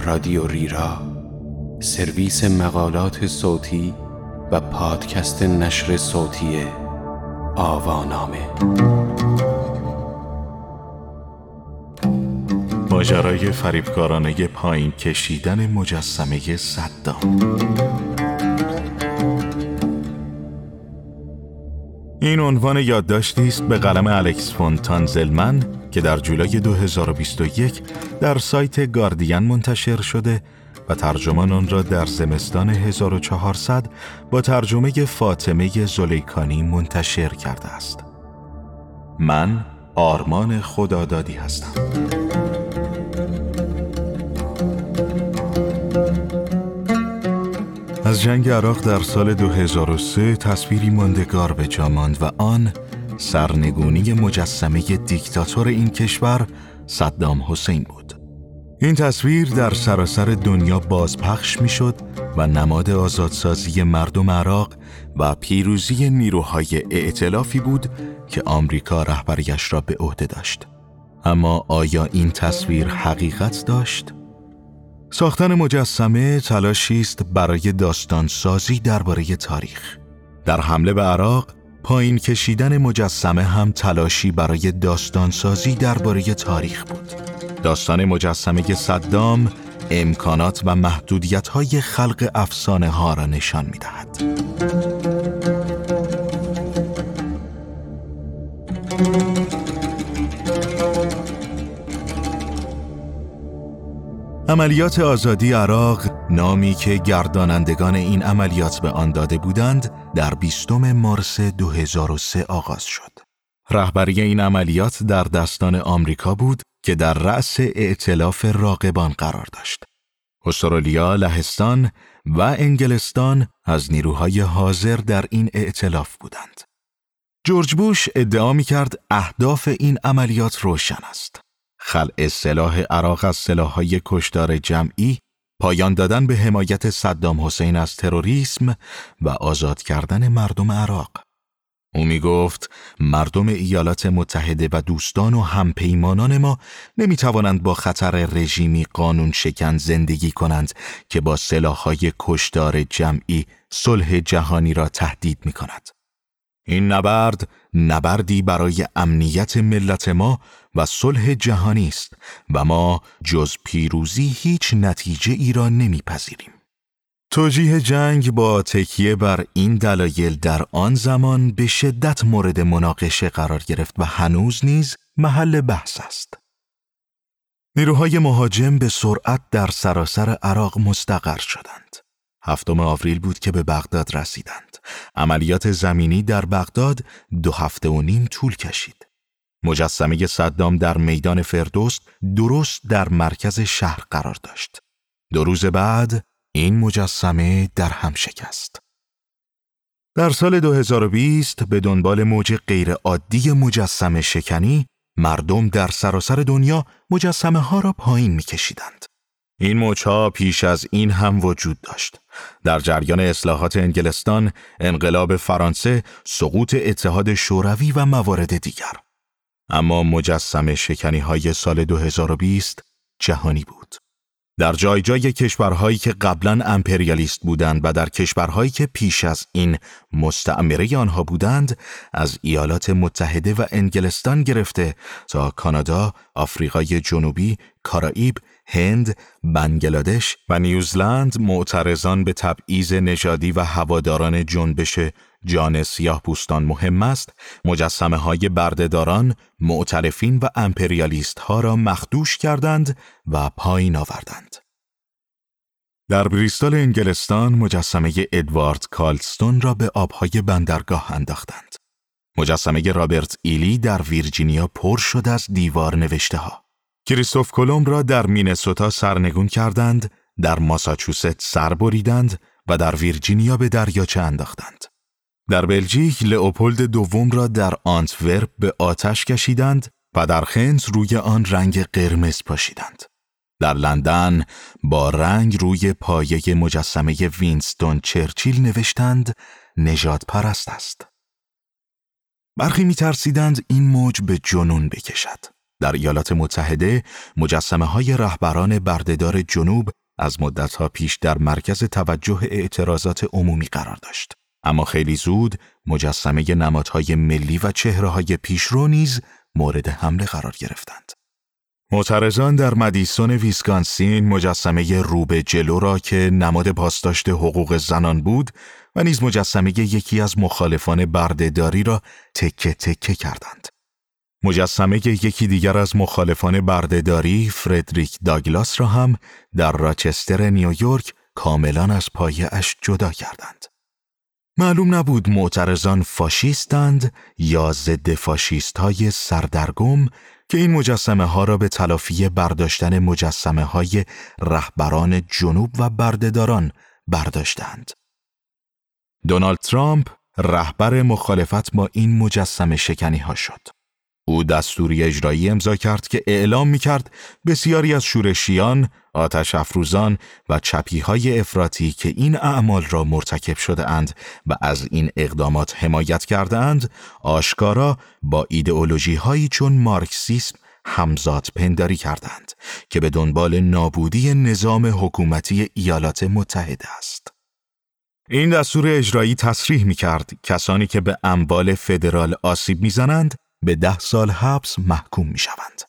رادیو ریرا، سرویس مقالات صوتی و پادکست نشر صوتی آوانامه. ماجرای فریبکارانه پایین کشیدن مجسمه صدام. این عنوان یادداشتی است به قلم الکس فون تانزلمن که در جولای 2021 در سایت گاردین منتشر شده و ترجمان آن را در زمستان 1400 با ترجمه فاطمه زلیکانی منتشر کرده است. من آرمان خدادادی هستم. از جنگ عراق در سال 2003 تصویری ماندگار به جا ماند و آن سرنگونی مجسمه دیکتاتور این کشور صدام حسین بود. این تصویر در سراسر دنیا بازپخش میشد و نماد آزادسازی مردم عراق و پیروزی نیروهای ائتلافی بود که آمریکا رهبریش را به عهده داشت. اما آیا این تصویر حقیقت داشت؟ ساختن مجسمه تلاشی است برای داستانسازی درباره تاریخ. در حمله به عراق، پایین کشیدن مجسمه هم تلاشی برای داستانسازی درباره تاریخ بود. داستان مجسمه صدام امکانات و محدودیت‌های خلق افسانه ها را نشان می‌دهد. عملیات آزادی عراق، نامی که گردانندگان این عملیات به آن داده بودند، در 20 مارس 2003 آغاز شد. رهبری این عملیات در دستان آمریکا بود که در رأس ائتلاف راقبان قرار داشت. استرالیا، لهستان و انگلستان از نیروهای حاضر در این ائتلاف بودند. جورج بوش ادعا می‌کرد اهداف این عملیات روشن است: خلع سلاح عراق از سلاح‌های کشتار جمعی، پایان دادن به حمایت صدام حسین از تروریسم و آزاد کردن مردم عراق. او می گفت مردم ایالات متحده و دوستان و همپیمانان ما نمی توانند با خطر رژیمی قانون شکن زندگی کنند که با سلاح‌های کشتار جمعی صلح جهانی را تهدید می کند. این نبردی برای امنیت ملت ما و صلح جهانی است و ما جز پیروزی هیچ نتیجه ای را نمیپذیریم. توجیه جنگ با تکیه بر این دلایل در آن زمان به شدت مورد مناقشه قرار گرفت و هنوز نیز محل بحث است. نیروهای مهاجم به سرعت در سراسر عراق مستقر شدند. 7 آوریل بود که به بغداد رسیدند. عملیات زمینی در بغداد 2 هفته و نیم طول کشید. مجسمه صدام در میدان فردوست درست در مرکز شهر قرار داشت. 2 روز بعد این مجسمه در هم شکست. در سال 2020 به دنبال موج غیر عادی مجسمه شکنی، مردم در سراسر دنیا مجسمه ها را پایین می کشیدند. این موج‌ها پیش از این هم وجود داشت. در جریان اصلاحات انگلستان، انقلاب فرانسه، سقوط اتحاد شوروی و موارد دیگر. اما مجسمه شکنی‌های سال 2020 جهانی بود. در جای کشورهایی که قبلاً امپریالیست بودند و در کشورهایی که پیش از این مستعمره آنها بودند، از ایالات متحده و انگلستان گرفته تا کانادا، آفریقای جنوبی، کارائیب، هند، بنگلادش و نیوزلند معترضان به تبعیض نژادی و هواداران جنبش جان سیاه‌پوستان مهم است، مجسمه‌های بردهداران، معترفین و امپریالیست ها را مخدوش کردند و پایین آوردند. در بریستول انگلستان مجسمه ادوارد کالستون را به آبهای بندرگاه انداختند. مجسمه رابرت ایلی در ویرجینیا پر شد از دیوار نوشته ها. کریستوف کلمب را در مینسوتا سرنگون کردند، در ماساچوست سر بریدند و در ویرجینیا به دریاچه انداختند. در بلژیک لئوپولد دوم را در آنتورپ به آتش کشیدند و در خنت روی آن رنگ قرمز پاشیدند. در لندن با رنگ روی پایه مجسمه وینستون چرچیل نوشتند نژاد پرست است. برخی می ترسیدند این موج به جنون بکشد. در ایالات متحده مجسمه‌های رهبران بردهدار جنوب از مدت‌ها پیش در مرکز توجه اعتراضات عمومی قرار داشت. اما خیلی زود مجسمه نمادهای ملی و چهره‌های پیشرو نیز مورد حمله قرار گرفتند. معترضان در مدیسون ویسکانسین مجسمه روبه جلو را که نماد پاسداشت حقوق زنان بود و نیز مجسمه یکی از مخالفان بردهداری را تکه تکه کردند. مجسمه یکی دیگر از مخالفان بردهداری، فردریک داگلاس را هم در راچستر نیویورک کاملاً از پایه اش جدا کردند. معلوم نبود معترضان فاشیستند یا ضد فاشیست‌های سردرگم که این مجسمه ها را به تلافی برداشتن مجسمه های رهبران جنوب و بردهداران برداشتند. دونالد ترامپ رهبر مخالفت با این مجسمه شکنی ها شد. او دستوری اجرایی امضا کرد که اعلام می‌کرد بسیاری از شورشیان، آتش افروزان و چپی‌های افراطی که این اعمال را مرتکب شده‌اند و از این اقدامات حمایت کرده‌اند، آشکارا با ایدئولوژی‌هایی چون مارکسیسم همزاد پنداری کردند که به دنبال نابودی نظام حکومتی ایالات متحده است. این دستور اجرایی تصریح می‌کرد کسانی که به اموال فدرال آسیب می‌زنند به 10 سال حبس محکوم می‌شوند.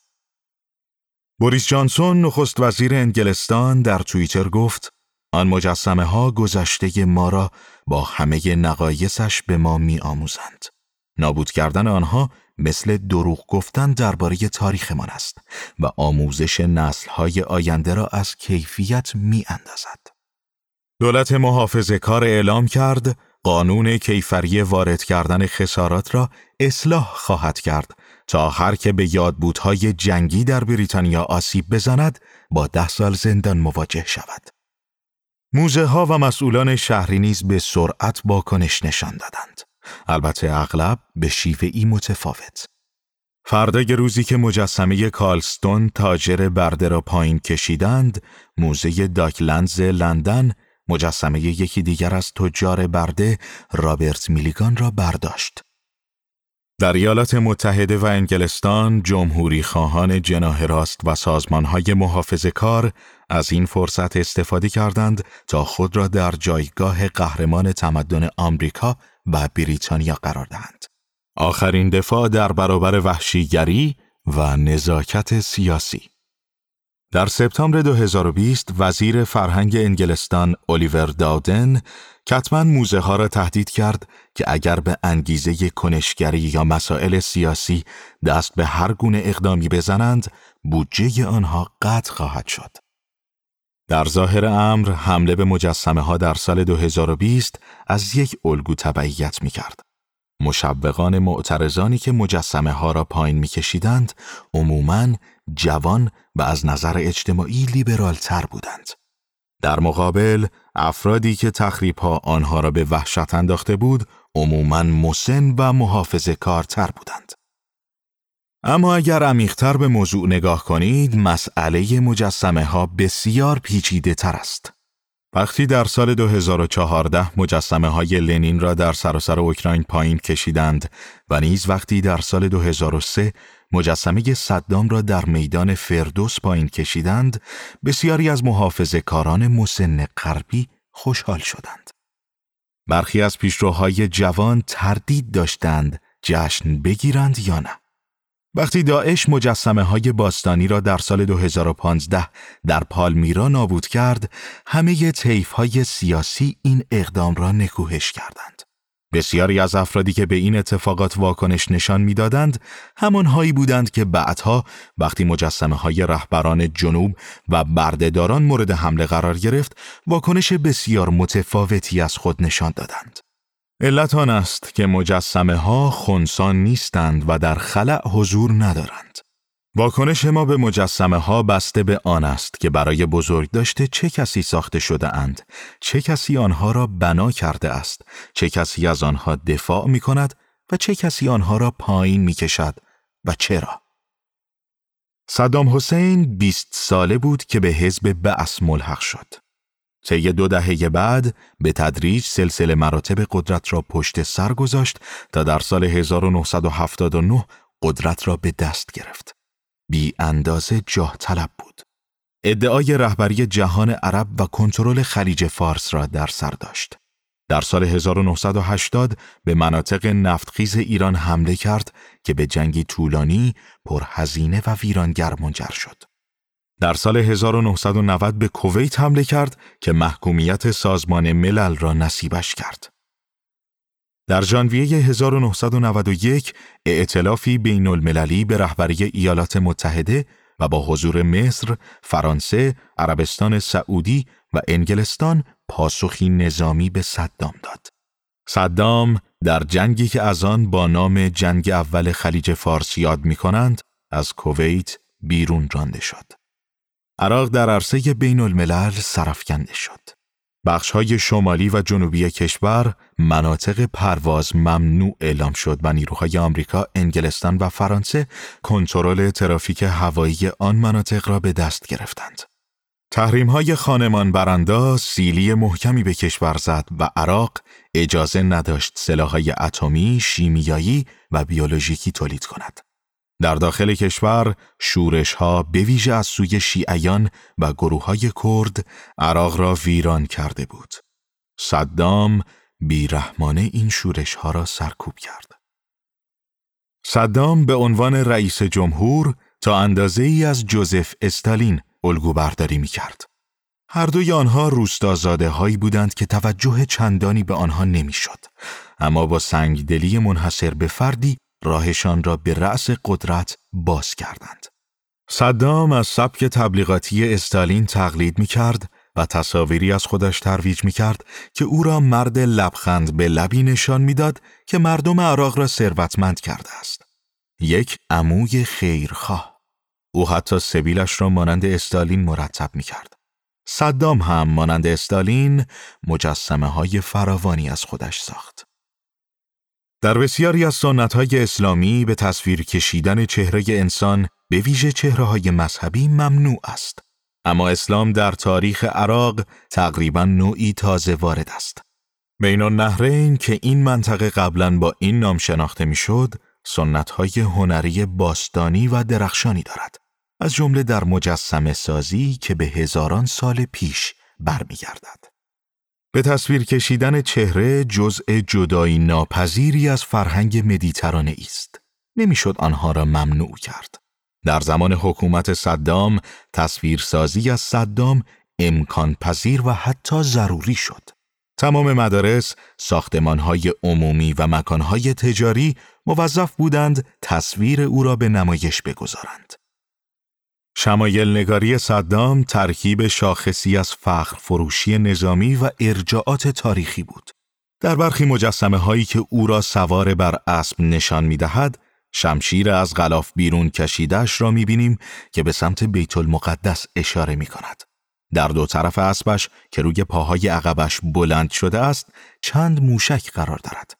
بوریس جانسون نخست وزیر انگلستان در توییتر گفت: آن مجسمه ها گذشته ما را با همه نقایصش به ما می‌آموزند. نابود کردن آنها مثل دروغ گفتن درباره تاریخمان است و آموزش نسل‌های آینده را از کیفیت می‌اندازد. دولت محافظه‌کار اعلام کرد قانون کیفری وارد کردن خسارات را اصلاح خواهد کرد تا هر که به یادبودهای جنگی در بریتانیا آسیب بزند با 10 سال زندان مواجه شود. موزه ها و مسئولان شهری نیز به سرعت واکنش نشان دادند. البته اغلب به شیوه‌ای متفاوت. فردای روزی که مجسمه کارلستون تاجر برده را پایین کشیدند، موزه داکلندز لندن مجسمه یکی دیگر از تجار برده رابرت میلیگان را برداشت. در ایالات متحده و انگلستان جمهوری خواهان جناح راست و سازمان‌های محافظه‌کار از این فرصت استفاده کردند تا خود را در جایگاه قهرمان تمدن آمریکا و بریتانیا قرار دهند. آخرین دفاع در برابر وحشیگری و نزاکت سیاسی. در سپتامبر 2020 وزیر فرهنگ انگلستان الیور داودن کتباً موزه ها را تهدید کرد که اگر به انگیزه کنشگری یا مسائل سیاسی دست به هر گونه اقدامی بزنند، بودجه آنها قطع خواهد شد. در ظاهر امر حمله به مجسمه ها در سال 2020 از یک الگو تبعیت می کرد. مشوقان معترضانی که مجسمه ها را پایین می کشیدند، عموماً جوان و از نظر اجتماعی لیبرال تر بودند. در مقابل، افرادی که تخریب‌ها آنها را به وحشت انداخته بود، عموماً مسن و محافظه‌کارتر بودند. اما اگر عمیق‌تر به موضوع نگاه کنید، مسئله مجسمه ها بسیار پیچیده تر است. وقتی در سال 2014 مجسمه های لنین را در سراسر اوکراین پایین کشیدند و نیز وقتی در سال 2003 مجسمه صدام را در میدان فردوس پایین کشیدند، بسیاری از محافظه‌کاران مسن غربی خوشحال شدند. برخی از پیشروهای جوان تردید داشتند جشن بگیرند یا نه. وقتی داعش مجسمه های باستانی را در سال 2015 در پالمیرا نابود کرد، همه طیف های سیاسی این اقدام را نکوهش کردند. بسیاری از افرادی که به این اتفاقات واکنش نشان می‌دادند، همانهایی بودند که بعدها وقتی مجسمه های رهبران جنوب و بردهداران مورد حمله قرار گرفت، واکنش بسیار متفاوتی از خود نشان دادند. علت آن است که مجسمه ها خنثی نیستند و در خلأ حضور ندارند. واکنش ما به مجسمه ها بسته به آن است که برای بزرگداشت چه کسی ساخته شده اند، چه کسی آنها را بنا کرده است، چه کسی از آنها دفاع می کند و چه کسی آنها را پایین می کشد و چرا. صدام حسین 20 ساله بود که به حزب بعث ملحق شد. طی 2 دهه بعد به تدریج سلسله مراتب قدرت را پشت سر گذاشت تا در سال 1979 قدرت را به دست گرفت. بی اندازه جاه طلب بود. ادعای رهبری جهان عرب و کنترل خلیج فارس را در سر داشت. در سال 1980 به مناطق نفتخیز ایران حمله کرد که به جنگی طولانی، پرهزینه و ویرانگر منجر شد. در سال 1990 به کویت حمله کرد که محکومیت سازمان ملل را نصیبش کرد. در ژانویه 1991 ائتلافی بین المللی به رهبری ایالات متحده و با حضور مصر، فرانسه، عربستان سعودی و انگلستان پاسخی نظامی به صدام داد. صدام در جنگی که از آن با نام جنگ اول خلیج فارس یاد می‌کنند، از کویت بیرون رانده شد. عراق در عرصه بین الملل سرافکنده شد. بخش‌های شمالی و جنوبی کشور مناطق پرواز ممنوع اعلام شد و نیروهای آمریکا، انگلستان و فرانسه کنترل ترافیک هوایی آن مناطق را به دست گرفتند. تحریم‌های خانمان برانداز سیلی محکمی به کشور زد و عراق اجازه نداشت سلاح‌های اتمی، شیمیایی و بیولوژیکی تولید کند. در داخل کشور شورش‌ها به ویژه از سوی شیعیان و گروه‌های کرد عراق را ویران کرده بود. صدام بیرحمانه این شورش‌ها را سرکوب کرد. صدام به عنوان رئیس جمهور تا اندازه‌ای از جوزف استالین الگو برداری می‌کرد. هر دوی آنها روستازاده‌هایی بودند که توجه چندانی به آنها نمی‌شد، اما با سنگدلی منحصر به فردی راهشان را به رأس قدرت باز کردند. صدام از سبک تبلیغاتی استالین تقلید می‌کرد و تصاویری از خودش ترویج می‌کرد که او را مرد لبخند به لبی نشان می‌داد که مردم عراق را ثروتمند کرده است. یک عموی خیرخواه. او حتی سبیلش را مانند استالین مرتب می‌کرد. صدام هم مانند استالین مجسمه‌های فراوانی از خودش ساخت. در بسیاری از سنت‌های اسلامی به تصویر کشیدن چهره انسان به ویژه چهره‌های مذهبی ممنوع است. اما اسلام در تاریخ عراق تقریباً نوعی تازه وارد است. بین النهرین که این منطقه قبلاً با این نام شناخته می‌شد، سنت‌های هنری باستانی و درخشانی دارد، از جمله در مجسمه سازی که به هزاران سال پیش برمیگردد. به تصویر کشیدن چهره جزء جدایی ناپذیری از فرهنگ مدیترانه است. نمیشد آنها را ممنوع کرد. در زمان حکومت صدام، تصویرسازی از صدام امکان پذیر و حتی ضروری شد. تمام مدارس، ساختمان‌های عمومی و مکان‌های تجاری موظف بودند تصویر او را به نمایش بگذارند. شمایل نگاری صدام ترکیب شاخصی از فخر فروشی نظامی و ارجاعات تاریخی بود. در برخی مجسمه هایی که او را سوار بر اسب نشان می دهد، شمشیر از غلاف بیرون کشیده‌اش را می بینیم که به سمت بیت المقدس اشاره می کند. در دو طرف اسبش که روی پاهای عقبش بلند شده است، چند موشک قرار دارد.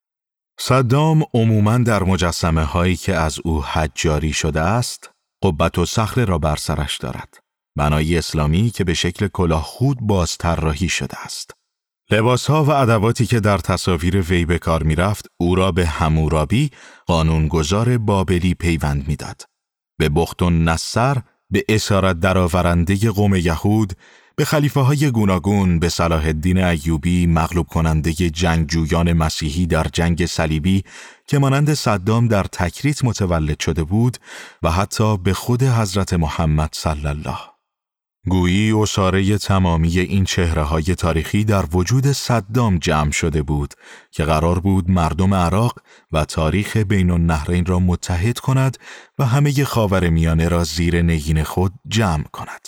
صدام عموماً در مجسمه هایی که از او حجاری شده است، قبت و صخره را بر سرش دارد. بنای اسلامی که به شکل کلاه خود باز طراحی شده است. لباسها و ادواتی که در تصاویر وی به کار می رفت، او را به حمورابی، قانونگذار بابلی پیوند می داد. به بخت النصر، به اسارت درآورنده قوم یهود، به خلیفه های گوناگون، به صلاح الدین ایوبی، مغلوب کننده جنگجویان مسیحی در جنگ صلیبی که مانند صدام در تکریت متولد شده بود و حتی به خود حضرت محمد صلی الله. گویی اساره تمامی این چهره‌های تاریخی در وجود صدام جمع شده بود که قرار بود مردم عراق و تاریخ بین النهرین را متحد کند و همه خاورمیانه را زیر نگین خود جمع کند.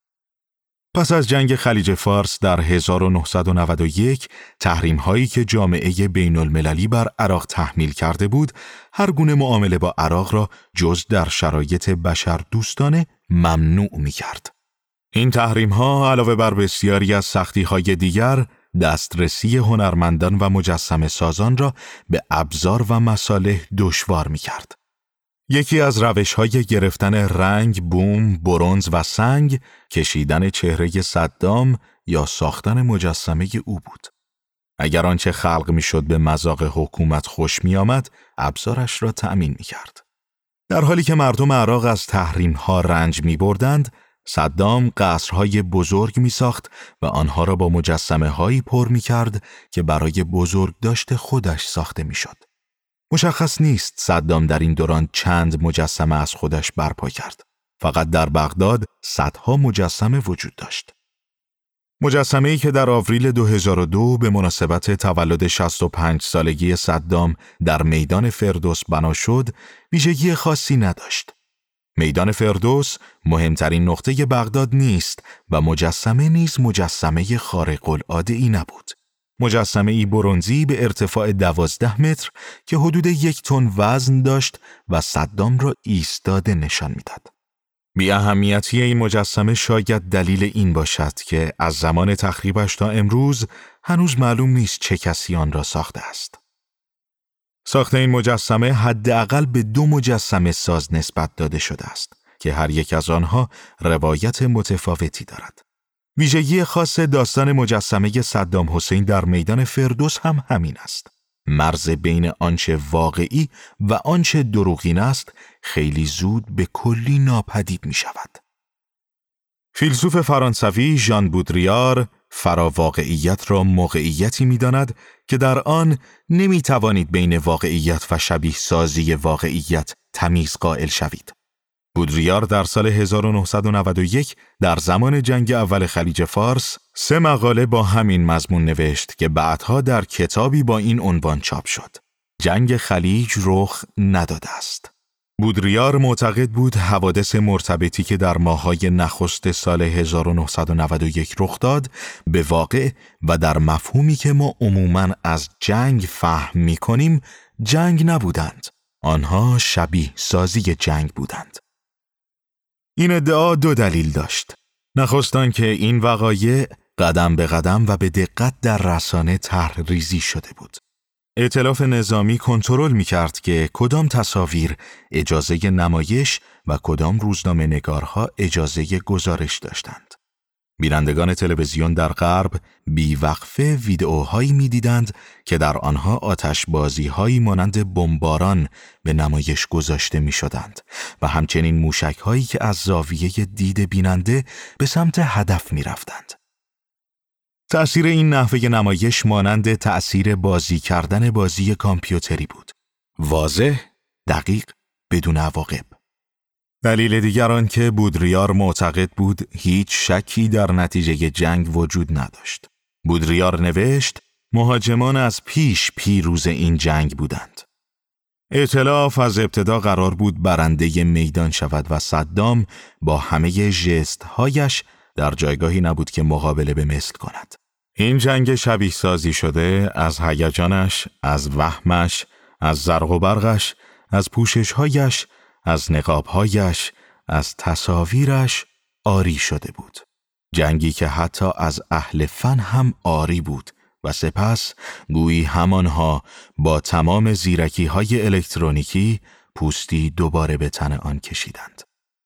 پس از جنگ خلیج فارس در 1991 تحریم‌هایی که جامعه بین المللی بر عراق تحمیل کرده بود، هر گونه معامله با عراق را جز در شرایط بشر دوستانه ممنوع می‌کرد. این تحریم‌ها علاوه بر بسیاری از سختی‌های دیگر، دسترسی هنرمندان و مجسمه سازان را به ابزار و مصالح دشوار می‌کرد. یکی از روش‌های گرفتن رنگ، بوم، برنز و سنگ، کشیدن چهره صدام یا ساختن مجسمه او بود. اگر آنچه خلق می‌شد به مذاق حکومت خوش می‌آمد، ابزارش را تأمین می‌کرد. در حالی که مردم عراق از تحریم‌ها رنج می‌بردند، صدام قصرهای بزرگ می‌ساخت و آنها را با مجسمه‌هایی پر می‌کرد که برای بزرگداشت خودش ساخته می‌شد. مشخص نیست صدام در این دوران چند مجسمه از خودش برپا کرد. فقط در بغداد صدها مجسمه وجود داشت. مجسمه‌ای که در آوریل 2002 به مناسبت تولد 65 سالگی صدام در میدان فردوس بنا شد، ویژگی خاصی نداشت. میدان فردوس مهمترین نقطه بغداد نیست و مجسمه نیز مجسمه خارق العاده‌ای نبود. مجسمه‌ای برنزی به ارتفاع 12 متر که حدود 1 تن وزن داشت و صدام را ایستاده نشان می‌داد. بی اهمیتی این مجسمه شاید دلیل این باشد که از زمان تخریبش تا امروز هنوز معلوم نیست چه کسی آن را ساخته است. ساخت این مجسمه حداقل به 2 مجسمه ساز نسبت داده شده است که هر یک از آنها روایت متفاوتی دارد. ویژگی خاص داستان مجسمه صدام حسین در میدان فردوس هم همین است. مرز بین آنچه واقعی و آنچه دروغین است خیلی زود به کلی ناپدید می شود. فیلسوف فرانسوی ژان بودریار فراواقعیت را موقعیتی می داند که در آن نمی توانید بین واقعیت و شبیه سازی واقعیت تمیز قائل شوید. بودریار در سال 1991 در زمان جنگ اول خلیج فارس 3 مقاله با همین مضمون نوشت که بعدها در کتابی با این عنوان چاپ شد. جنگ خلیج رخ نداده است. بودریار معتقد بود حوادث مرتبطی که در ماه‌های نخست سال 1991 رخ داد به واقع و در مفهومی که ما عموماً از جنگ فهم می‌کنیم جنگ نبودند. آنها شبیه سازی جنگ بودند. این ادعا 2 دلیل داشت. نخست آنکه این وقایع قدم به قدم و به دقت در رسانه طرح‌ریزی شده بود. ائتلاف نظامی کنترل می‌کرد که کدام تصاویر اجازه نمایش و کدام روزنامه‌نگارها اجازه گزارش داشتند. بینندگان تلویزیون در غرب بیوقفه ویدئوهایی می‌دیدند که در آنها آتشبازی‌هایی مانند بمباران به نمایش گذاشته می‌شدند و همچنین موشک‌هایی که از زاویه دید بیننده به سمت هدف می‌رفتند. تأثیر این نحوه نمایش مانند تأثیر بازی کردن بازی کامپیوتری بود. واضح، دقیق، بدون عواقب. دلیل دیگر آن که بودریار معتقد بود هیچ شکی در نتیجه جنگ وجود نداشت. بودریار نوشت مهاجمان از پیش پیروز این جنگ بودند. ائتلاف از ابتدا قرار بود برنده میدان شود و صدام با همه ژست‌هایش در جایگاهی نبود که مقابله به مثل کند. این جنگ شبیه سازی شده از هیجانش، از وهمش، از زرق و برقش، از پوشش‌هایش، از نقاب‌هایش، از تصاویرش عاری شده بود. جنگی که حتی از اهل فن هم عاری بود و سپس گویی همانها با تمام زیرکی‌های الکترونیکی پوستی دوباره به تن آن کشیدند.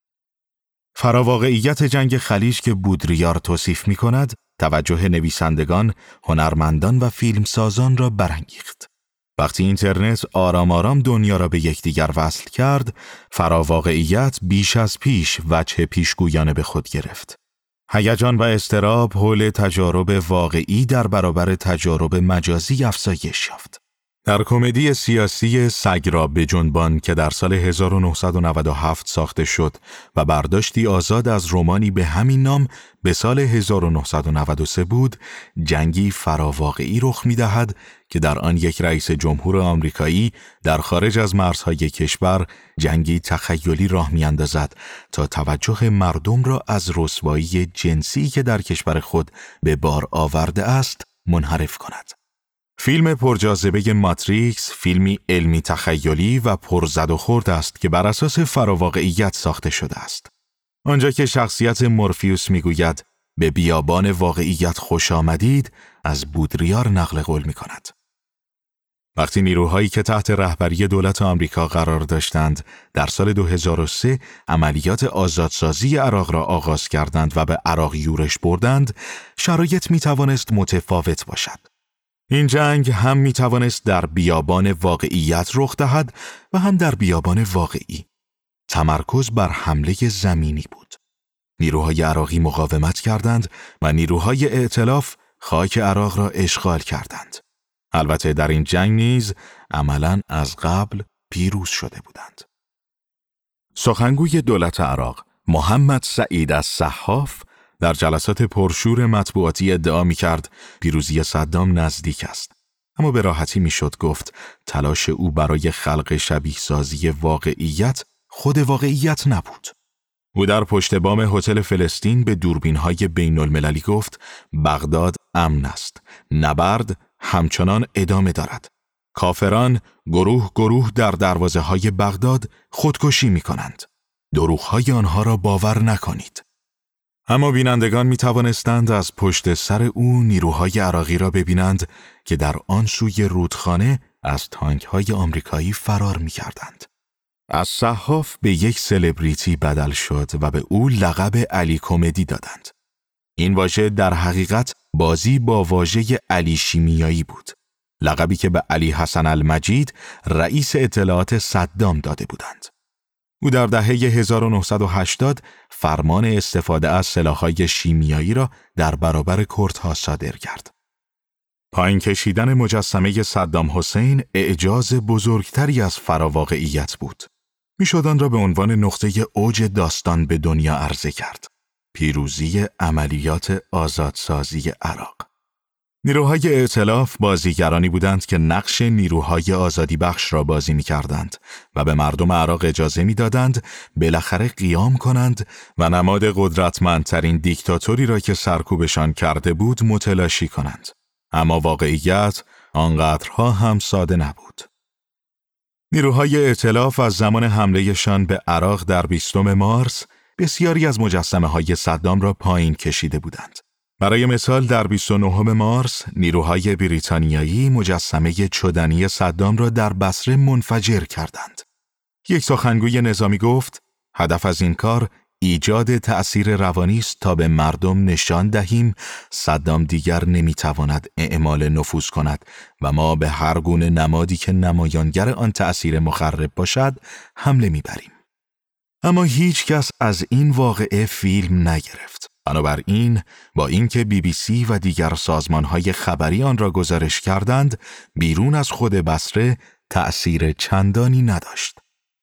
فراواقعیت جنگ خلیج که بودریار توصیف می‌کند، توجه نویسندگان، هنرمندان و فیلمسازان را برانگیخت. وقتی اینترنت آرام آرام دنیا را به یکدیگر وصل کرد، فراواقعیت بیش از پیش وجه پیشگویانه به خود گرفت. هیجان و اضطراب حول تجارب واقعی در برابر تجارب مجازی افزایش یافت. در کمدی سیاسی سگ را بجنبان که در سال 1997 ساخته شد و برداشتی آزاد از رمانی به همین نام به سال 1993 بود، جنگی فراواقعی رخ می‌دهد که در آن یک رئیس جمهور آمریکایی در خارج از مرزهای کشور جنگی تخیلی راه می‌اندازد تا توجه مردم را از رسوایی جنسی که در کشور خود به بار آورده است منحرف کند. فیلم پرجاذبه ماتریکس فیلمی علمی تخیلی و پرزد و خورد است که بر اساس فراواقعیت ساخته شده است. آنجا که شخصیت مورفیوس میگوید به بیابان واقعیت خوش آمدید، از بودریار نقل قول میکند. وقتی نیروهایی که تحت رهبری دولت آمریکا قرار داشتند در سال 2003 عملیات آزادسازی عراق را آغاز کردند و به عراق یورش بردند، شرایط میتوانست متفاوت باشد. این جنگ هم می توانست در بیابان واقعیت رخ دهد و هم در بیابان واقعی. تمرکز بر حمله زمینی بود. نیروهای عراقی مقاومت کردند و نیروهای ائتلاف خاک عراق را اشغال کردند. البته در این جنگ نیز عملاً از قبل پیروز شده بودند. سخنگوی دولت عراق محمد سعید الصحاف در جلسات پرشور مطبوعاتی ادعا می‌کرد پیروزی صدام نزدیک است. اما به راحتی میشد گفت تلاش او برای خلق شبیه‌سازی واقعیت خود واقعیت نبود. او در پشت بام هتل فلسطین به دوربین‌های بین‌المللی گفت بغداد امن است. نبرد همچنان ادامه دارد. کافران گروه گروه در دروازه‌های بغداد خودکشی می‌کنند. دروغ‌های آنها را باور نکنید. اما بینندگان می توانستند از پشت سر او نیروهای عراقی را ببینند که در آن سوی رودخانه از تانک‌های آمریکایی فرار می کردند. از صحاف به یک سلبریتی بدل شد و به او لقب علی کمدی دادند. این واژه در حقیقت بازی با واژه علی شیمیایی بود. لقبی که به علی حسن المجید رئیس اطلاعات صدام داده بودند. او در دهه 1980 فرمان استفاده از سلاح‌های شیمیایی را در برابر کردها صادر کرد. پایین کشیدن مجسمه صدام حسین اعجاز بزرگتری از فراواقعیت بود. میشد آن را به عنوان نقطه اوج داستان به دنیا عرضه کرد. پیروزی عملیات آزادسازی عراق. نیروهای ائتلاف بازیگرانی بودند که نقش نیروهای آزادی بخش را بازی می کردند و به مردم عراق اجازه می دادند بالاخره قیام کنند و نماد قدرتمندترین دیکتاتوری را که سرکوبشان کرده بود متلاشی کنند. اما واقعیت آنقدرها هم ساده نبود. نیروهای ائتلاف از زمان حملهشان به عراق در 20 مارس بسیاری از مجسمه‌های صدام را پایین کشیده بودند. برای مثال در 29 مارس نیروهای بریتانیایی مجسمه چدنی صدام را در بصره منفجر کردند. یک سخنگوی نظامی گفت هدف از این کار ایجاد تأثیر روانی است تا به مردم نشان دهیم صدام دیگر نمیتواند اعمال نفوذ کند و ما به هر گونه نمادی که نمایانگر آن تأثیر مخرب باشد حمله میبریم. اما هیچ کس از این واقعه فیلم نگرفت. بنابراین با اینکه BBC و دیگر سازمان‌های خبری آن را گزارش کردند، بیرون از خود بصره تأثیر چندانی نداشت.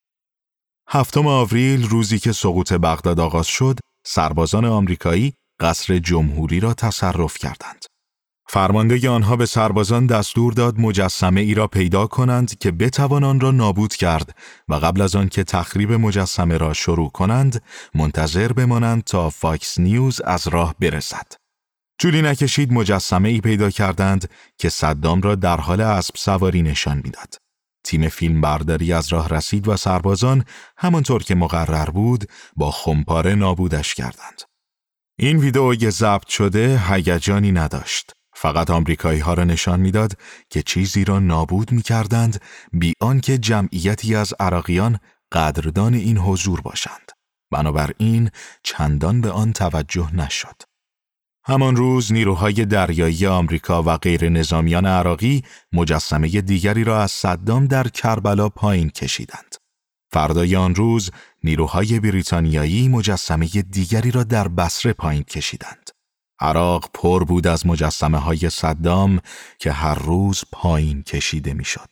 7 آوریل روزی که سقوط بغداد آغاز شد، سربازان آمریکایی قصر جمهوری را تصرف کردند. فرمانده آنها به سربازان دستور داد مجسمه ای را پیدا کنند که بتوان آن را نابود کرد و قبل از آن که تخریب مجسمه را شروع کنند منتظر بمانند تا فاکس نیوز از راه برسد. طولی نکشید مجسمه ای پیدا کردند که صدام را در حال اسب سواری نشان میداد. تیم فیلمبرداری از راه رسید و سربازان همانطور که مقرر بود با خمپاره نابودش کردند. این ویدئوی ضبط شده هیجانی نداشت. فقط آمریکایی‌ها را نشان میداد که چیزی را نابود می‌کردند بی آنکه جمعیتی از عراقیان قدردان این حضور باشند. بنابراین چندان به آن توجه نشد. همان روز نیروهای دریایی آمریکا و غیر نظامیان عراقی مجسمه دیگری را از صدام در کربلا پایین کشیدند. فردای آن روز نیروهای بریتانیایی مجسمه دیگری را در بصره پایین کشیدند. عراق پر بود از مجسمه‌های صدام که هر روز پایین کشیده می‌شد.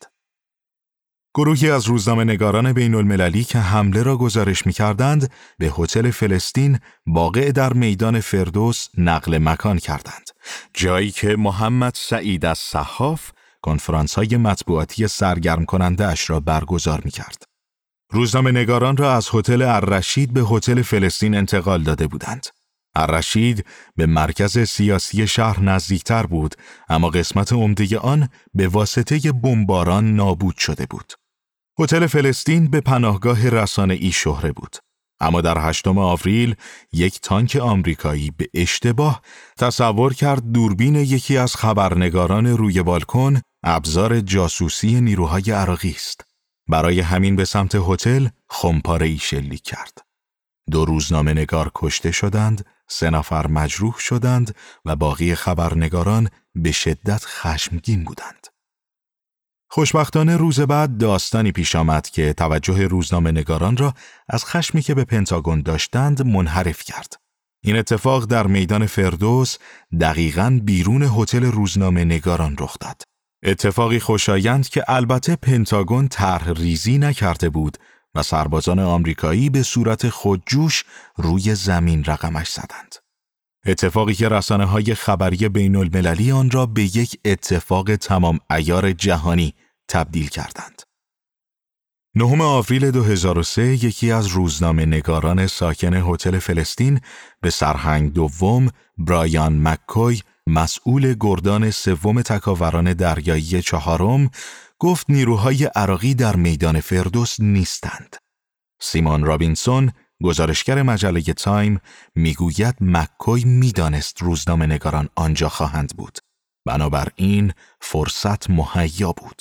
گروهی از روزنامه‌نگاران بین‌المللی که حمله را گزارش می‌کردند به هتل فلسطین واقع در میدان فردوس نقل مکان کردند، جایی که محمد سعید الصحاف کنفرانس‌های مطبوعاتی سرگرم کننده اش را برگزار می‌کرد. روزنامه‌نگاران را از هتل الرشید به هتل فلسطین انتقال داده بودند. الرشید به مرکز سیاسی شهر نزدیکتر بود، اما قسمت عمده آن به واسطه بمباران نابود شده بود. هتل فلسطین به پناهگاه رسانه‌ای شهره بود. اما در 8 آوریل یک تانک آمریکایی به اشتباه تصور کرد دوربین یکی از خبرنگاران روی بالکن ابزار جاسوسی نیروهای عراقی است. برای همین به سمت هتل خمپاره‌ای شلیک کرد. 2 روزنامه‌نگار کشته شدند، 3 نفر مجروح شدند و باقی خبرنگاران به شدت خشمگین بودند. خوشبختانه روز بعد داستانی پیش آمد که توجه روزنامه‌نگاران را از خشمی که به پنتاگون داشتند منحرف کرد. این اتفاق در میدان فردوس دقیقاً بیرون هتل روزنامه‌نگاران رخ داد. اتفاقی خوشایند که البته پنتاگون طرح ریزی نکرده بود و سربازان آمریکایی به صورت خودجوش روی زمین رقمش زدند. اتفاقی که رسانه‌های خبری بین‌المللی آن را به یک اتفاق تمام عیار جهانی تبدیل کردند. 9 آوریل 2003 یکی از روزنامه‌نگاران ساکن هتل فلسطین به سرهنگ دوم برایان مککوی، مسئول گردان سوم تکاوران دریایی چهارم، گفت نیروهای عراقی در میدان فردوس نیستند. سیمون رابینسون، گزارشگر مجله تایم، میگوید مککوی میدانست روزنامه‌نگاران آنجا خواهند بود. بنابراین فرصت مهیا بود.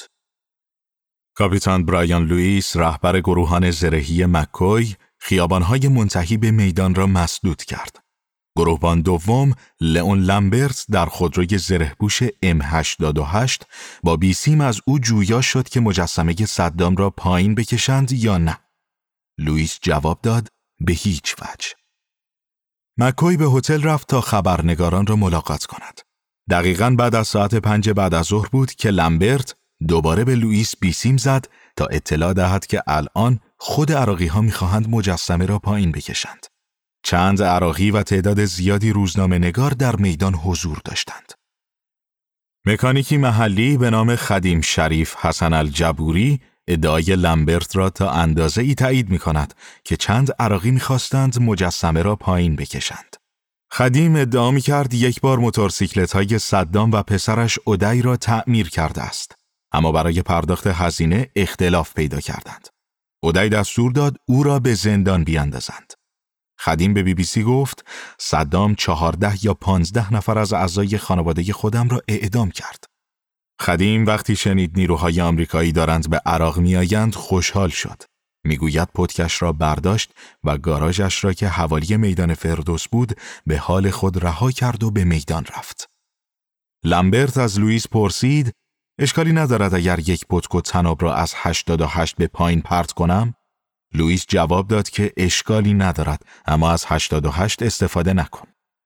کاپیتان برایان لوئیس، رهبر گروهان زرهی مککوی، خیابان‌های منتهی به میدان را مسدود کرد. گروهبان دوم، لئون لامبرت، در خودروی زرهپوش M88 با بیسیم از او جویا شد که مجسمه صدام را پایین بکشند یا نه. لوئیس جواب داد به هیچ وجه. مککوی به هتل رفت تا خبرنگاران را ملاقات کند. دقیقاً بعد از ساعت 5 بعد از ظهر بود که لامبرت دوباره به لوئیس بیسیم زد تا اطلاع دهد که الان خود عراقی‌ها می‌خواهند مجسمه را پایین بکشند. چند عراقی و تعداد زیادی روزنامه‌نگار در میدان حضور داشتند. مکانیکی محلی به نام خدیم شریف حسن الجبوری ادعای لامبرت را تا اندازه‌ای تایید می‌کند که چند عراقی می‌خواستند مجسمه را پایین بکشند. خدیم ادعا می‌کرد یک بار موتورسیکلت‌های صدام و پسرش اودی را تعمیر کرده است، اما برای پرداخت هزینه اختلاف پیدا کردند. اودی دستور داد او را به زندان بیاندازند. خدیم به BBC گفت صدام 14 یا 15 نفر از اعضای خانواده خودم را اعدام کرد. خدیم وقتی شنید نیروهای آمریکایی دارند به عراق میآیند خوشحال شد. میگوید پتکش را برداشت و گاراژش را که حوالی میدان فردوس بود به حال خود رها کرد و به میدان رفت. لامبرت از لوئیس پرسید اشکالی ندارد اگر یک پتک و طناب را از 88 به پایین پرت کنم؟ لوئیس جواب داد که اشکالی ندارد، اما از 88 استفاده نکن.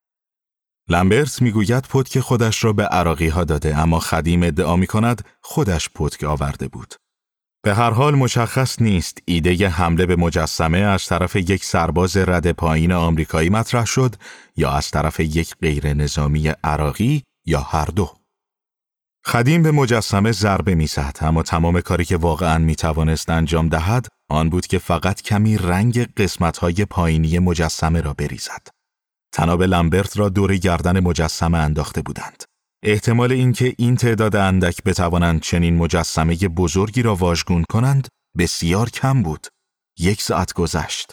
لامبرت میگوید پتک خودش را به عراقی ها داده، اما خدیم ادعا می کند خودش پتک آورده بود. به هر حال مشخص نیست ایده حمله به مجسمه از طرف یک سرباز رد پایین آمریکایی مطرح شد یا از طرف یک غیر نظامی عراقی یا هر دو. خدیم به مجسمه ضربه می‌زد، اما تمام کاری که واقعاً می‌توانست انجام دهد آن بود که فقط کمی رنگ قسمت‌های پایینی مجسمه را بریزد. طناب لامبرت را دور گردن مجسمه انداخته بودند. احتمال اینکه این تعداد اندک بتوانند چنین مجسمه بزرگی را واژگون کنند بسیار کم بود. 1 ساعت گذشت.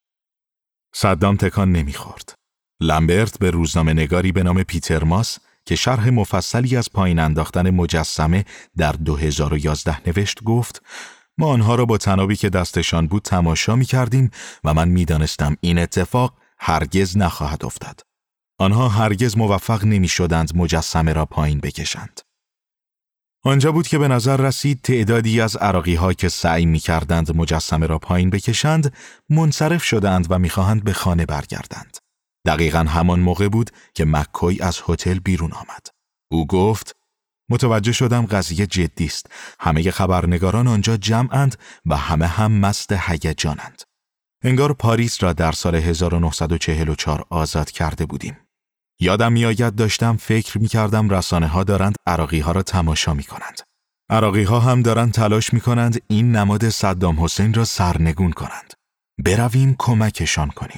صدام تکان نمی‌خورد. لامبرت به روزنامه‌نگاری به نام پیتر ماس که شرح مفصلی از پایین انداختن مجسمه در 2011 نوشت گفت ما آنها را با طنابی که دستشان بود تماشا می کردیم و من می دانستم این اتفاق هرگز نخواهد افتاد. آنها هرگز موفق نمی شدند مجسمه را پایین بکشند. آنجا بود که به نظر رسید تعدادی از عراقی ها که سعی می کردند مجسمه را پایین بکشند منصرف شدند و می خواهند به خانه برگردند. دقیقاً همان موقع بود که مککوی از هتل بیرون آمد. او گفت متوجه شدم قضیه جدی است. همه خبرنگاران آنجا جمعند و همه هم مست هیجانند. انگار پاریس را در سال 1944 آزاد کرده بودیم. یادم میآید داشتم فکر می‌کردم رسانه‌ها دارند عراقی‌ها را تماشا می‌کنند. عراقی‌ها هم دارند تلاش می‌کنند این نماد صدام حسین را سرنگون کنند. برویم کمکشان کنیم.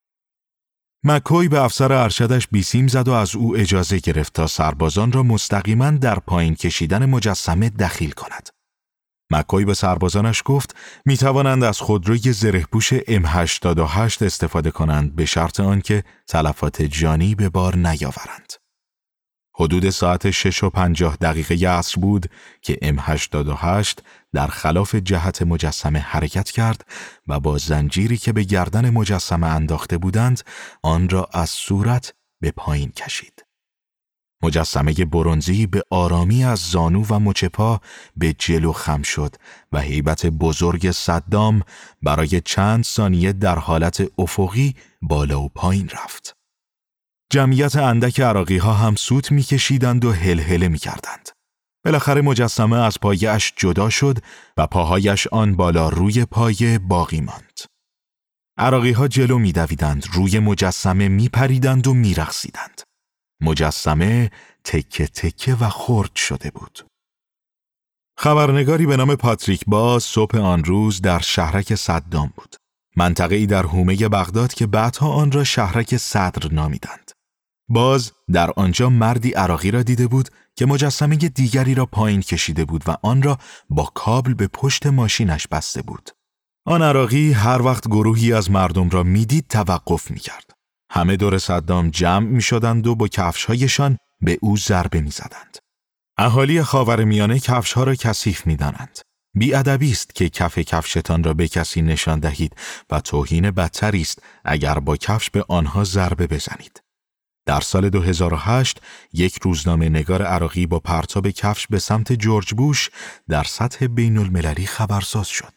مککوی به افسر ارشدش بیسیم زد و از او اجازه گرفت تا سربازان را مستقیما در پایین کشیدن مجسمه دخیل کند. مککوی به سربازانش گفت می توانند از خودروی زرهپوش M88 استفاده کنند به شرط آنکه تلفات جانی به بار نیاورند. حدود ساعت 6:50 عصر بود که M88 در خلاف جهت مجسمه حرکت کرد و با زنجیری که به گردن مجسمه انداخته بودند آن را از صورت به پایین کشید. مجسمه برنزی به آرامی از زانو و مچ پا به جلو خم شد و هیبت بزرگ صدام برای چند ثانیه در حالت افقی بالا و پایین رفت. جمعیت اندک عراقی‌ها هم سوت می‌کشیدند و هلهله می‌کردند. بالاخره مجسمه از پایه‌اش جدا شد و پاهایش آن بالا روی پایه باقی ماند. عراقی‌ها جلو می‌دویدند، روی مجسمه می‌پریدند و می‌رقصیدند. مجسمه تکه تکه و خرد شده بود. خبرنگاری به نام پاتریک باز صبح آن روز در شهرک صدام بود. منطقه‌ای در حومه بغداد که بعدها آن را شهرک صدر نامیدند. باز در آنجا مردی عراقی را دیده بود که مجسمه دیگری را پایین کشیده بود و آن را با کابل به پشت ماشینش بسته بود. آن عراقی هر وقت گروهی از مردم را میدید توقف میکرد. همه دور صدام جمع میشدند و با کفش‌هایشان به او ضربه میزدند. اهالی خاورمیانه کفش‌ها را کثیف می‌دانند. بی‌ادبی است که کف کفشتان را به کسی نشان دهید و توهین بدتری است اگر با کفش به آنها ضربه بزنید. در سال 2008 یک روزنامه نگار عراقی با پرتاب کفش به سمت جورج بوش در سطح بین‌المللی خبرساز شد.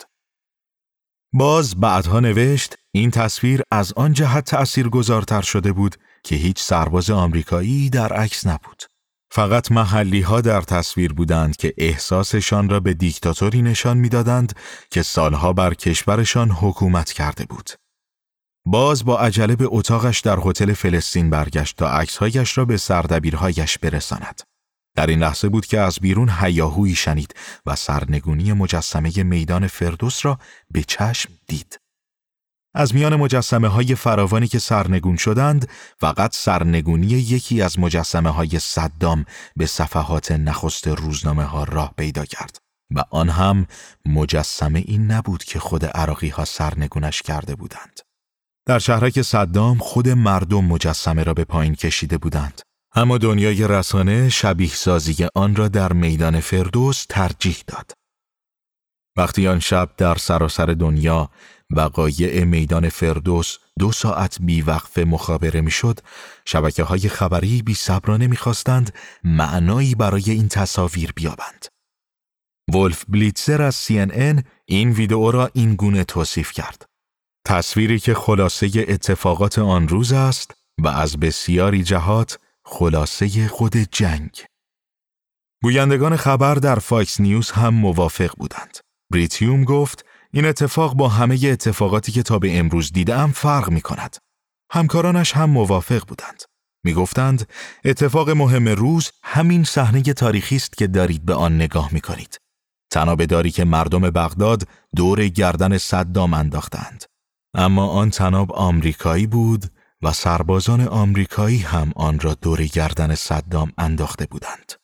باز بعدها نوشت این تصویر از آن جهت تأثیرگذارتر شده بود که هیچ سرباز آمریکایی در عکس نبود. فقط محلی‌ها در تصویر بودند که احساسشان را به دیکتاتوری نشان می‌دادند که سالها بر کشورشان حکومت کرده بود. باز با عجله به اتاقش در هتل فلسطین برگشت تا عکس‌هایش را به سردبیرهایش برساند. در این لحظه بود که از بیرون هیاهویی شنید و سرنگونی مجسمه میدان فردوس را به چشم دید. از میان مجسمه‌های فراوانی که سرنگون شدند، فقط سرنگونی یکی از مجسمه‌های صدام به صفحات نخست روزنامه‌ها راه پیدا کرد و آن هم مجسمه این نبود که خود عراقی‌ها سرنگونش کرده بودند. در شهرک صدام خود مردم مجسمه را به پایین کشیده بودند. اما دنیای رسانه شبیه سازی آن را در میدان فردوس ترجیح داد. وقتی آن شب در سراسر دنیا وقایع میدان فردوس 2 ساعت بیوقفه مخابره میشد، شبکه‌های خبری بی‌صبرانه می‌خواستند معنایی برای این تصاویر بیابند. ولف بلیتزر از CNN این ویدئو را این گونه توصیف کرد: تصویری که خلاصه اتفاقات آن روز است و از بسیاری جهات خلاصه خود جنگ. گویندگان خبر در فاکس نیوز هم موافق بودند. بریت هیوم گفت این اتفاق با همه اتفاقاتی که تا به امروز دیدم فرق می کند. همکارانش هم موافق بودند. می گفتند اتفاق مهم روز همین صحنه تاریخی است که دارید به آن نگاه می کنید. طنابداری که مردم بغداد دور گردن صدام انداختند. اما آن طناب آمریکایی بود و سربازان آمریکایی هم آن را دور گردن صدام انداخته بودند.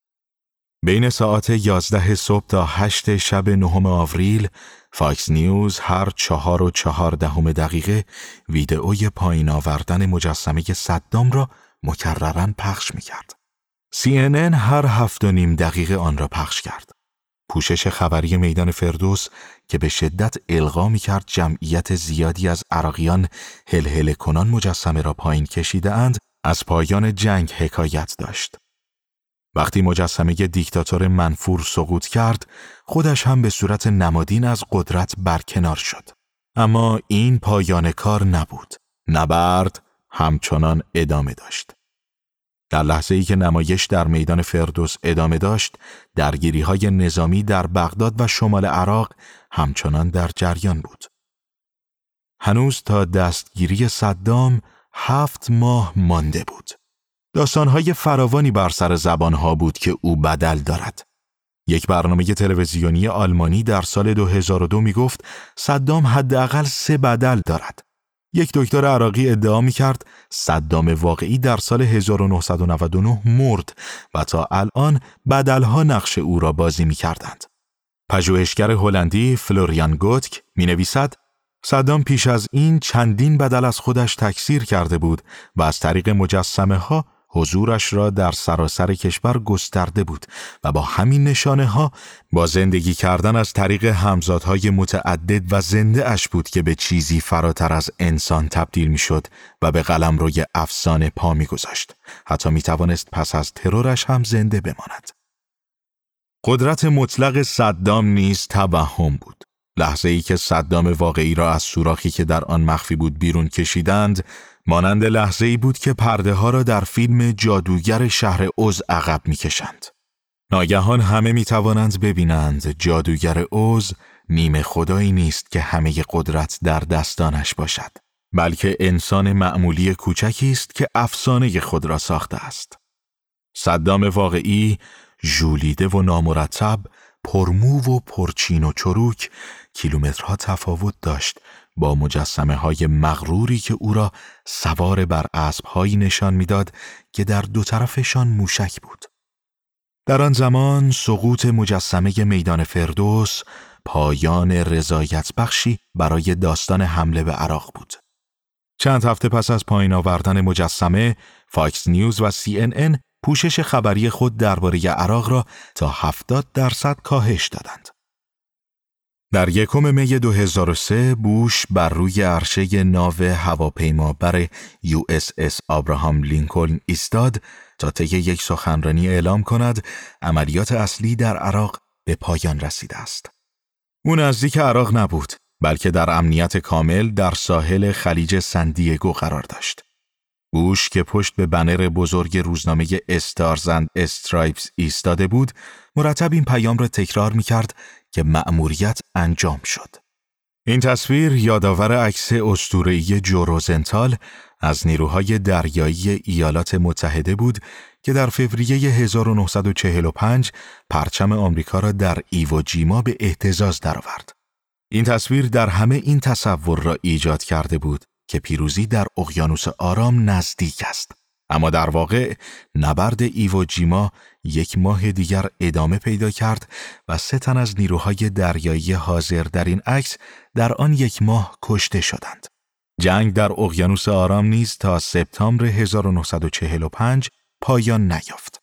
بین ساعت 11 صبح تا 8 شب 9 آوریل، فاکس نیوز هر 4:14 دقیقه ویدئوی پایین آوردن مجسمه صدام را مکرراً پخش می‌کرد. CNN هر 7.5 دقیقه آن را پخش کرد. پوشش خبری میدان فردوس که به شدت القا می‌کرد جمعیت زیادی از عراقیان هلهله کنان مجسمه را پایین کشیده اند، از پایان جنگ حکایت داشت. وقتی مجسمه دیکتاتور منفور سقوط کرد، خودش هم به صورت نمادین از قدرت برکنار شد. اما این پایان کار نبود. نبرد همچنان ادامه داشت. در لحظه‌ای که نمایش در میدان فردوس ادامه داشت، درگیری‌های نظامی در بغداد و شمال عراق همچنان در جریان بود. هنوز تا دستگیری صدام 7 ماه مانده بود. داستان‌های فراوانی بر سر زبان‌ها بود که او بدل دارد. یک برنامه تلویزیونی آلمانی در سال 2002 می‌گفت صدام حداقل 3 بدل دارد. یک دکتر عراقی ادعا می‌کرد صدام واقعی در سال 1999 مرد و تا الان بدل‌ها نقش او را بازی می‌کردند. پژوهشگر هلندی فلوریان گوتک می‌نویسد صدام پیش از این چندین بدل از خودش تکثیر کرده بود و از طریق مجسمه‌ها حضورش را در سراسر کشور گسترده بود و با همین نشانه ها با زندگی کردن از طریق همزادهای متعدد و زنده اش بود که به چیزی فراتر از انسان تبدیل می شد و به قلمروی افسانه پا می گذاشت. حتی می توانست پس از ترورش هم زنده بماند. قدرت مطلق صدام نیز توهم بود. لحظه ای که صدام واقعی را از سوراخی که در آن مخفی بود بیرون کشیدند، مانند لحظه ای بود که پرده ها را در فیلم جادوگر شهر اوز عقب می کشند. ناگهان همه می توانند ببینند جادوگر اوز نیمه خدایی نیست که همه قدرت در دستانش باشد، بلکه انسان معمولی کوچکی است که افسانه خود را ساخته است. صدام واقعی ژولیده و نامرتب، پرمو و پرچین و چروک، کیلومترها تفاوت داشت با مجسمه های مغروری که او را سوار بر اسب‌هایی نشان میداد که در دو طرفشان موشک بود. در آن زمان سقوط مجسمه میدان فردوس پایان رضایت بخشی برای داستان حمله به عراق بود. چند هفته پس از پایین آوردن مجسمه، فاکس نیوز و CNN پوشش خبری خود درباره عراق را تا 70% کاهش دادند. در 1 می 2003 بوش بر روی عرشه ناو هواپیمابر USS آبراهام لینکلن ایستاد تا طی یک سخنرانی اعلام کند عملیات اصلی در عراق به پایان رسیده است. او نزدیک عراق نبود، بلکه در امنیت کامل در ساحل خلیج سندیگو قرار داشت. بوش که پشت به بنر بزرگ روزنامه استارز اند استرایپس ایستاده بود، مرتب این پیام را تکرار می‌کرد که مأموریت انجام شد. این تصویر یادآور عکس اسطوره‌ای جو روزنتال از نیروهای دریایی ایالات متحده بود که در فوریه 1945 پرچم آمریکا را در ایووجیما به اهتزاز درآورد. این تصویر در همه این تصور را ایجاد کرده بود که پیروزی در اقیانوس آرام نزدیک است. اما در واقع نبرد ایووجیما 1 ماه دیگر ادامه پیدا کرد و 3 تن از نیروهای دریایی حاضر در این عکس در آن 1 ماه کشته شدند. جنگ در اقیانوس آرام نیز تا سپتامبر 1945 پایان نیافت.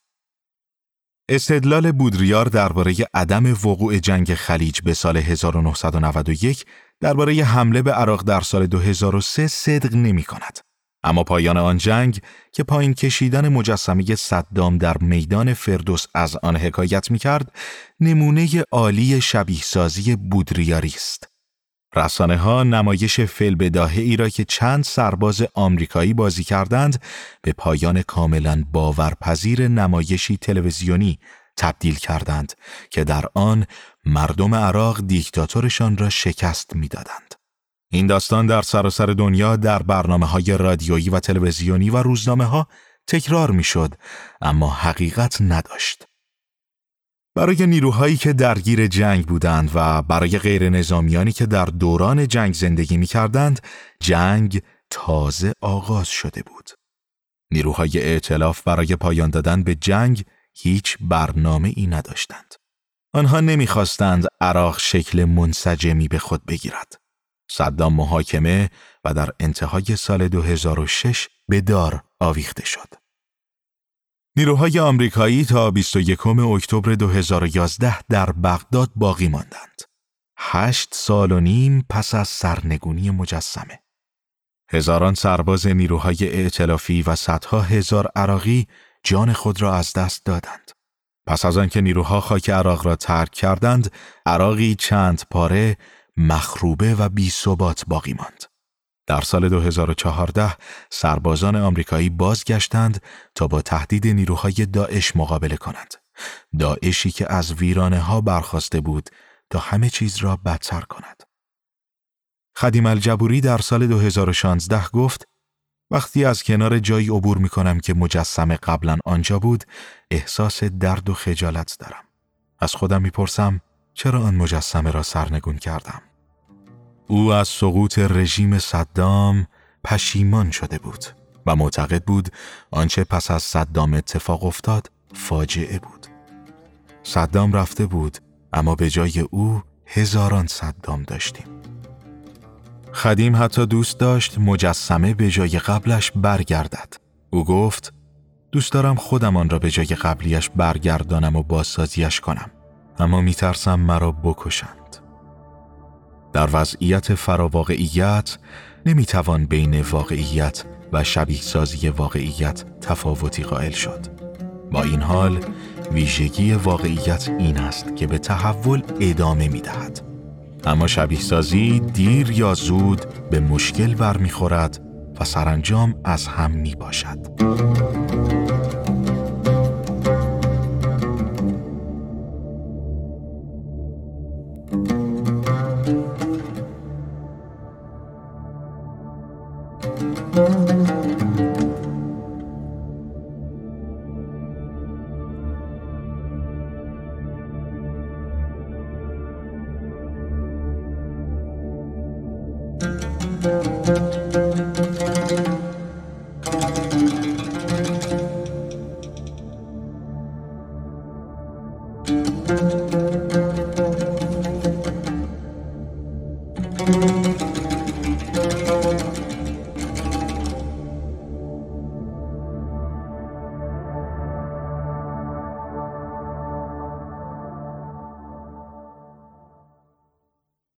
استدلال بودریار درباره عدم وقوع جنگ خلیج به سال 1991 درباره حمله به عراق در سال 2003 صدق نمی کند. اما پایان آن جنگ که پایین کشیدن مجسمه صدام در میدان فردوس از آن حکایت می کرد، نمونه عالی شبیه سازی بودریاری است. رسانه ها نمایش فی‌البداهه ای را که چند سرباز آمریکایی بازی کردند به پایان کاملا باورپذیر نمایشی تلویزیونی تبدیل کردند که در آن مردم عراق دیکتاتورشان را شکست می‌دادند. این داستان در سراسر دنیا در برنامه‌های رادیویی و تلویزیونی و روزنامه‌ها تکرار می‌شد، اما حقیقت نداشت. برای نیروهایی که درگیر جنگ بودند و برای غیر نظامیانی که در دوران جنگ زندگی می‌کردند، جنگ تازه آغاز شده بود. نیروهای ائتلاف برای پایان دادن به جنگ هیچ برنامه‌ای نداشتند. آنها نمی‌خواستند عراق شکل منسجمی به خود بگیرد. صدام محاکمه و در انتهای سال 2006 به دار آویخته شد. نیروهای آمریکایی تا 21 اکتبر 2011 در بغداد باقی ماندند. 8 سال و نیم پس از سرنگونی مجسمه. هزاران سرباز نیروهای ائتلافی و صدها هزار عراقی جان خود را از دست دادند. پس از آنکه نیروها خاک عراق را ترک کردند، عراقی چند پاره، مخروبه و بی‌ثبات باقی ماند. در سال 2014 سربازان آمریکایی بازگشتند تا با تهدید نیروهای داعش مقابله کنند. داعشی که از ویرانه‌ها برخاسته بود تا همه چیز را بدتر کند. خدیم الجبوری در سال 2016 گفت: وقتی از کنار جایی عبور می کنم که مجسمه قبلا آنجا بود، احساس درد و خجالت دارم. از خودم می پرسم چرا آن مجسمه را سرنگون کردم؟ او از سقوط رژیم صدام پشیمان شده بود و معتقد بود آنچه پس از صدام اتفاق افتاد فاجعه بود. صدام رفته بود، اما به جای او هزاران صدام داشتیم. خدیم حتی دوست داشت مجسمه به جای قبلش برگردد. او گفت: دوست دارم خودم آن را به جای قبلیش برگردانم و بازسازیش کنم، اما میترسم مرا بکشند. در وضعیت فراواقعیت نمیتوان بین واقعیت و شبیه سازی واقعیت تفاوتی قائل شد. با این حال ویژگی واقعیت این است که به تحول ادامه میدهد، اما شبیه سازی دیر یا زود به مشکل برمیخورد و سرانجام از هم میباشد.